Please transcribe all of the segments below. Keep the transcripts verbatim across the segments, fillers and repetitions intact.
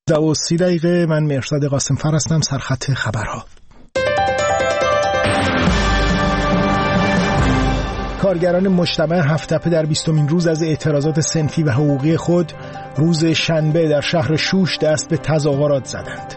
و سی دقیقه. من مرشد قاسم‌فر هستم. سرخط خبرها. کارگران مجتمع هفت‌تپه در بیستمین روز از اعتراضات صنفی و حقوقی خود روز شنبه در شهر شوش دست به تظاهرات زدند.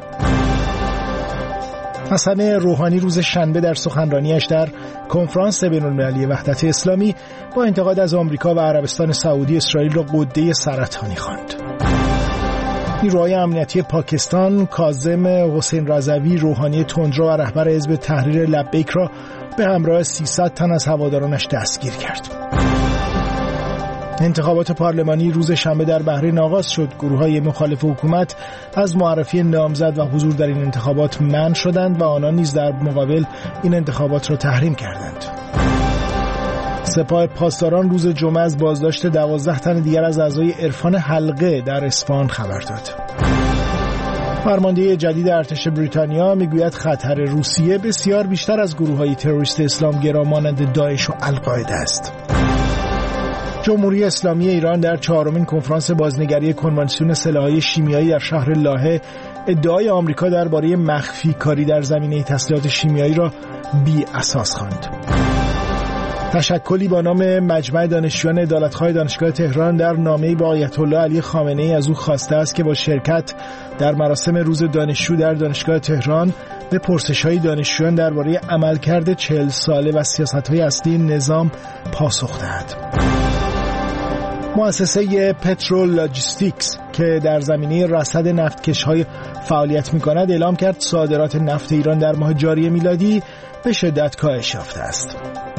حسن روحانی روز شنبه در سخنرانیش در کنفرانس بین‌المللی وحدت اسلامی با انتقاد از آمریکا و عربستان سعودی اسرائیل را غده سرطانی خواند. نیروهای امنیتی پاکستان کاظم حسین رضوی روحانی تندرو و رهبر حزب تحریر لبیک را به همراه سیصد تن از هوادارانش دستگیر کرد. انتخابات پارلمانی روز شنبه در بحرین آغاز شد. گروه‌های مخالف حکومت از معرفی نامزد و حضور در این انتخابات منع شدند و آنان نیز در مقابل این انتخابات را تحریم کردند. سپاه پاسداران روز جمعه از بازداشت دوازده تن دیگر از اعضای عرفان حلقه در اصفهان خبر داد. فرمانده جدید ارتش بریتانیا میگوید خطر روسیه بسیار بیشتر از گروه‌های تروریست اسلامگرا مانند داعش و القاعده است. جمهوری اسلامی ایران در چهارمین کنفرانس بازنگری کنوانسیون سلاح‌های شیمیایی در شهر لاهه ادعای آمریکا درباره مخفی کاری در زمینه تسلیحات شیمیایی را بی اساس خواند. تشکلی با نام مجمع دانشجویان عدالتخواه دانشگاه تهران در نامه‌ای به آیت الله علی خامنه‌ای از او خواسته است که با شرکت در مراسم روز دانشجو در دانشگاه تهران به پرسش‌های دانشجویان درباره عملکرد چهل ساله و سیاست‌های اصلی نظام پاسخ دهد. مؤسسه پترول لاجستیکس که در زمینه رصد نفتکش‌های فعالیت می‌کند اعلام کرد صادرات نفت ایران در ماه جاری میلادی به شدت کاهش یافته است.